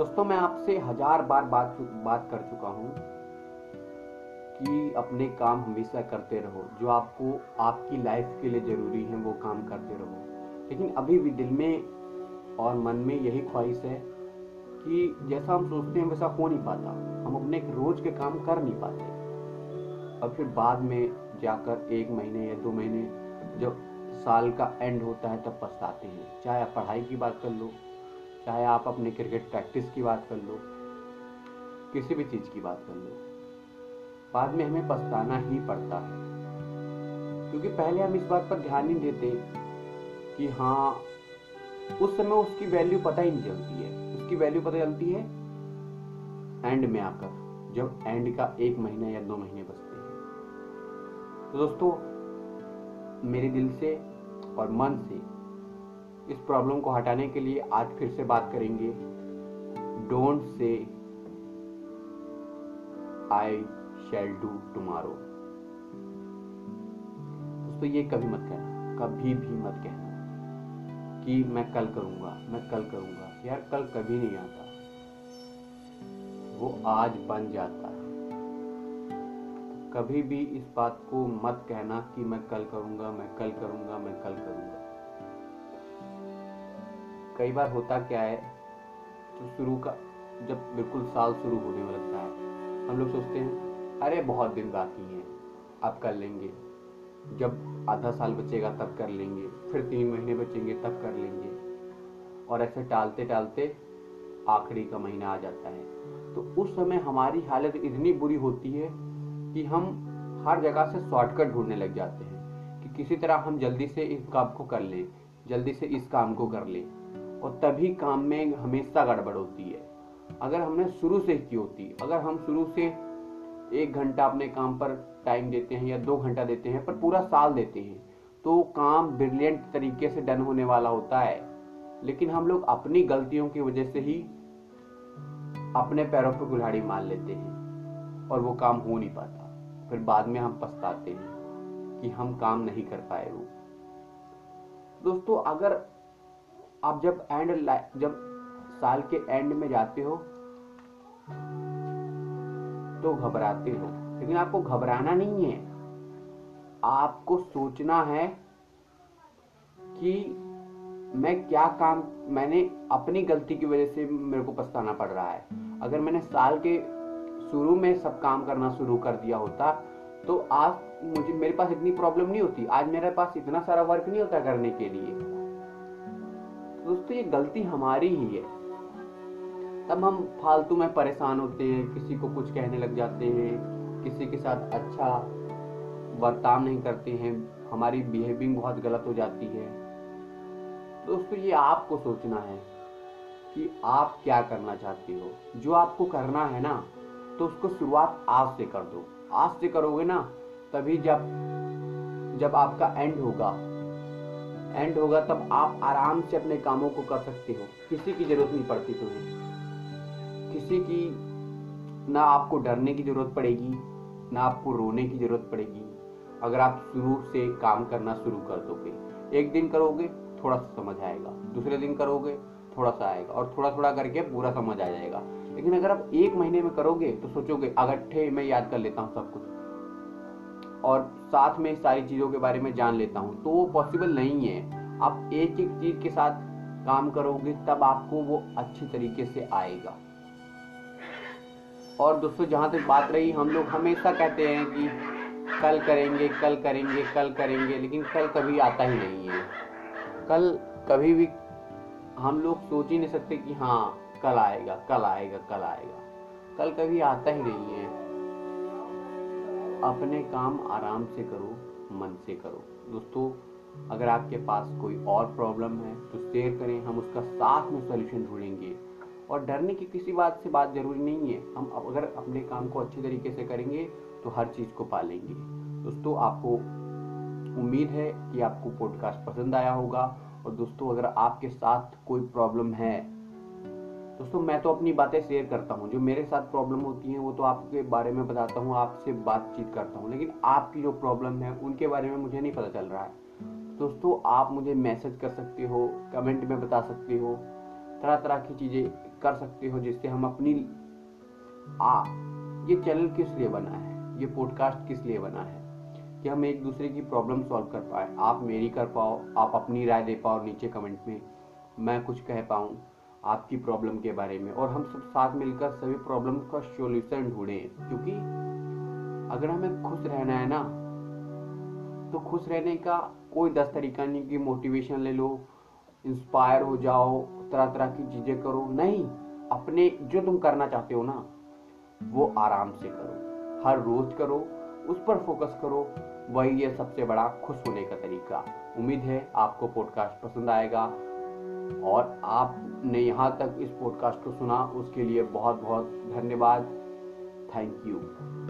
दोस्तों, मैं आपसे हजार बार बात कर चुका हूँ कि अपने काम हमेशा करते रहो। जो आपको आपकी लाइफ के लिए ज़रूरी है वो काम करते रहो। लेकिन अभी भी दिल में और मन में यही ख्वाहिश है कि जैसा हम सोचते हैं वैसा हो नहीं पाता। हम अपने रोज के काम कर नहीं पाते और फिर बाद में जाकर 1 महीने या 2 महीने जब साल का एंड होता है तब पछताते हैं। चाहे आप पढ़ाई की बात कर लो, चाहे आप अपने क्रिकेट प्रैक्टिस की बात कर लो, किसी भी चीज़ की बात कर लो, बाद में हमें पछताना ही पड़ता है। क्योंकि पहले हम इस बात पर ध्यान नहीं देते कि हाँ, उस समय उसकी वैल्यू पता ही नहीं चलती है। उसकी वैल्यू पता चलती है एंड में आकर, जब एंड का 1 महीना या 2 महीने बचते हैं। तो दोस्तों, मेरे दिल से और मन से इस प्रॉब्लम को हटाने के लिए आज फिर से बात करेंगे। Don't say I shall do tomorrow. दोस्तों, ये कभी मत कहना, कभी भी मत कहना कि मैं कल करूंगा, मैं कल करूंगा। यार, कल कभी नहीं आता, वो आज बन जाता है। कभी भी इस बात को मत कहना कि मैं कल करूंगा, मैं कल करूंगा, मैं कल करूंगा। कई बार होता क्या है, तो शुरू का जब बिल्कुल साल शुरू होने में लगता है, हम लोग सोचते हैं अरे बहुत दिन बाकी हैं, अब कर लेंगे। जब आधा साल बचेगा तब कर लेंगे, फिर 3 महीने बचेंगे तब कर लेंगे। और ऐसे टालते टालते आखिरी का महीना आ जाता है। तो उस समय हमारी हालत इतनी बुरी होती है कि हम हर जगह से शॉर्टकट ढूंढने लग जाते हैं कि किसी तरह हम जल्दी से इस काम को कर लें, जल्दी से इस काम को कर लें। और तभी काम में हमेशा गड़बड़ होती है। अगर हमने शुरू से की होती, अगर हम शुरू से 1 घंटा अपने काम पर टाइम देते हैं या 2 घंटा देते हैं, पर पूरा साल देते हैं, तो काम ब्रिलियंट तरीके से डन होने वाला होता है। लेकिन हम लोग अपनी गलतियों की वजह से ही अपने पैरों पर कुल्हाड़ी मार लेते हैं और वो काम हो नहीं पाता। फिर बाद में हम पछताते हैं कि हम काम नहीं कर पाए। वो दोस्तों, अगर आप जब साल के एंड में जाते हो तो घबराते हो, लेकिन आपको घबराना नहीं है। आपको सोचना है कि मैं क्या काम, मैंने अपनी गलती की वजह से मेरे को पछताना पड़ रहा है। अगर मैंने साल के शुरू में सब काम करना शुरू कर दिया होता तो आज मेरे पास इतनी प्रॉब्लम नहीं होती, आज मेरे पास इतना सारा वर्क नहीं होता करने के लिए। दोस्तों, ये गलती हमारी ही है। तब हम फालतू में परेशान होते हैं, किसी को कुछ कहने लग जाते हैं, किसी के साथ अच्छा बर्ताव नहीं करते हैं, हमारी बिहेविंग बहुत गलत हो जाती है। दोस्तों, ये आपको सोचना है कि आप क्या करना चाहते हो। जो आपको करना है ना, तो उसको शुरुआत आज से कर दो। आज से करोगे ना, तभी जब आपका एंड होगा तब आप आराम से अपने कामों को कर सकते हो। किसी की जरूरत नहीं पड़ती तुम्हें, किसी की ना आपको डरने की जरूरत पड़ेगी, ना आपको रोने की जरूरत पड़ेगी। अगर आप शुरू से काम करना शुरू कर दोगे, 1 दिन करोगे थोड़ा सा समझ आएगा, दूसरे दिन करोगे थोड़ा सा आएगा, और थोड़ा थोड़ा करके पूरा समझ आ जाएगा। लेकिन अगर आप 1 महीने में करोगे तो सोचोगे अगट्ठे मैं याद कर लेता हूँ सब कुछ और साथ में सारी चीजों के बारे में जान लेता हूँ, तो वो पॉसिबल नहीं है। आप एक एक चीज के साथ काम करोगे तब आपको वो अच्छी तरीके से आएगा। और दोस्तों, जहां तक बात रही, हम लोग हमेशा कहते हैं कि कल करेंगे, कल करेंगे, कल करेंगे, लेकिन कल कभी आता ही नहीं है। कल कभी भी हम लोग सोच ही नहीं सकते कि हाँ कल आएगा, कल आएगा, कल आएगा। कल कभी आता ही नहीं है। अपने काम आराम से करो, मन से करो। दोस्तों, अगर आपके पास कोई और प्रॉब्लम है तो शेयर करें, हम उसका साथ में सॉल्यूशन ढूंढेंगे। और डरने की किसी बात से बात जरूरी नहीं है। हम अगर अपने काम को अच्छी तरीके से करेंगे तो हर चीज़ को पालेंगे। दोस्तों, आपको उम्मीद है कि आपको पॉडकास्ट पसंद आया होगा। और दोस्तों, अगर आपके साथ कोई प्रॉब्लम है, दोस्तों मैं तो अपनी बातें शेयर करता हूँ, जो मेरे साथ प्रॉब्लम होती हैं वो तो आपके बारे में बताता हूँ, आपसे बातचीत करता हूँ, लेकिन आपकी जो प्रॉब्लम है उनके बारे में मुझे नहीं पता चल रहा है। दोस्तों, आप मुझे मैसेज कर सकते हो, कमेंट में बता सकते हो तरह तरह की चीजें कर सकते हो जिससे हम अपनी ये चैनल किस लिए बना है, ये पॉडकास्ट किस लिए बना है कि हम एक दूसरे की प्रॉब्लम सॉल्व कर पाए, आप मेरी कर पाओ, आप अपनी राय दे पाओ नीचे कमेंट में, मैं कुछ कह पाऊँ आपकी प्रॉब्लम के बारे में, और हम सब साथ मिलकर सभी प्रॉब्लम का सॉल्यूशन ढूंढें। क्योंकि अगर हमें खुश रहना है ना, तो खुश रहने का कोई 10 तरीका नहीं कि मोटिवेशन ले लो, इंस्पायर हो जाओ, तरह तरह की चीजें करो, नहीं। अपने जो तुम करना चाहते हो ना वो आराम से करो, हर रोज करो, उस पर फोकस करो, वही है सबसे बड़ा खुश होने का तरीका। उम्मीद है आपको पॉडकास्ट पसंद आएगा, और आपने यहाँ तक इस पॉडकास्ट को सुना उसके लिए बहुत बहुत धन्यवाद। Thank you.